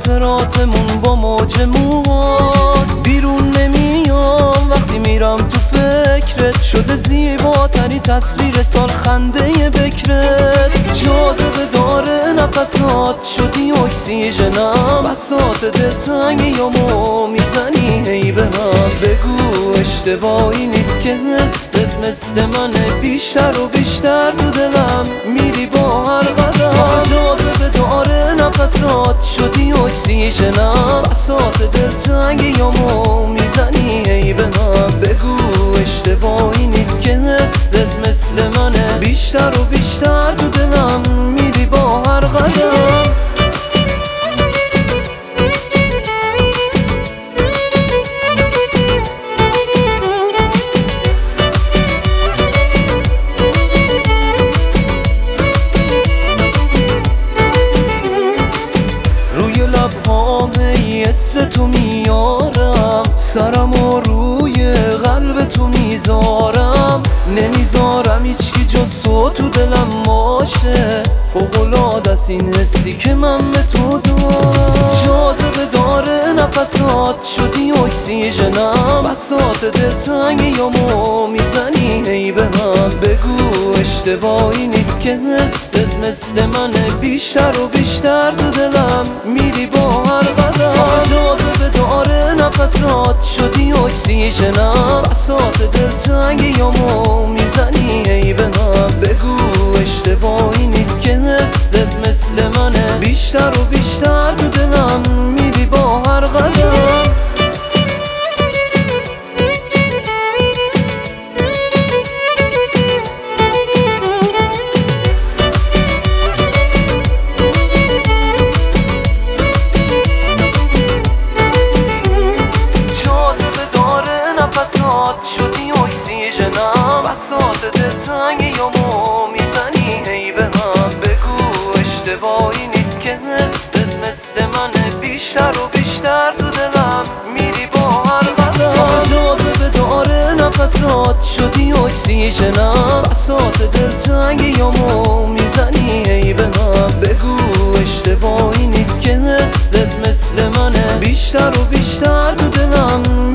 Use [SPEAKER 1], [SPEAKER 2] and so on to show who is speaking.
[SPEAKER 1] خاطراتمون با موج موهات بیرون نمیام وقتی میرم تو فکرت شده زیباترین تصویر سال خنده بکرت جاذبه داره نفسات شدی اکسیژنم بساط دلتنگیامو میزنی هی به هم بگو اشتباهی نیست که حست مثل منه بیشتر و بیشتر تو دلم میری با هر قدم جاذبه داره نفسات شدی اکسیژنم بساط دلتنگیامو میزنی هی به هم بگو اشتباهی نیست که حست مثل منه بیشتر و بیشتر تو دلم میری با هر قدم اسم تو میارم سرم و روی قلب تو میذارم نمیذارم هیچکی جز تو دلم باشه فوق‌العاده است این حسی که من به تو دارم جاذبه داره نفسات شدی اکسیژنم بساط دلتنگیامو میزنی هی به هم بگو اشتباهی نیست که حست مثل منه بیشتر و بیشتر تو دلم میری با هر قدم جاذبه داره نفسات شدی اکسیژنم بساط دلتنگیامو میزنی هی به هم بگو اشتباهی نیست که حست مثل منه بیشتر و بیشتر تو دلم میری با هر قدم شدی اکسیژنم بساط دلتنگیامو میزنی هی به هم بگو اشتباهی نیست که حست مثل منه بیشتر و بیشتر تو دلم میری با هر قدم جاذبه داره نفسات شدی اکسیژنم بساط دلتنگیامو میزنی هی به هم بگو اشتباهی نیست که حست مثل منه بیشتر و بیشتر تو دلم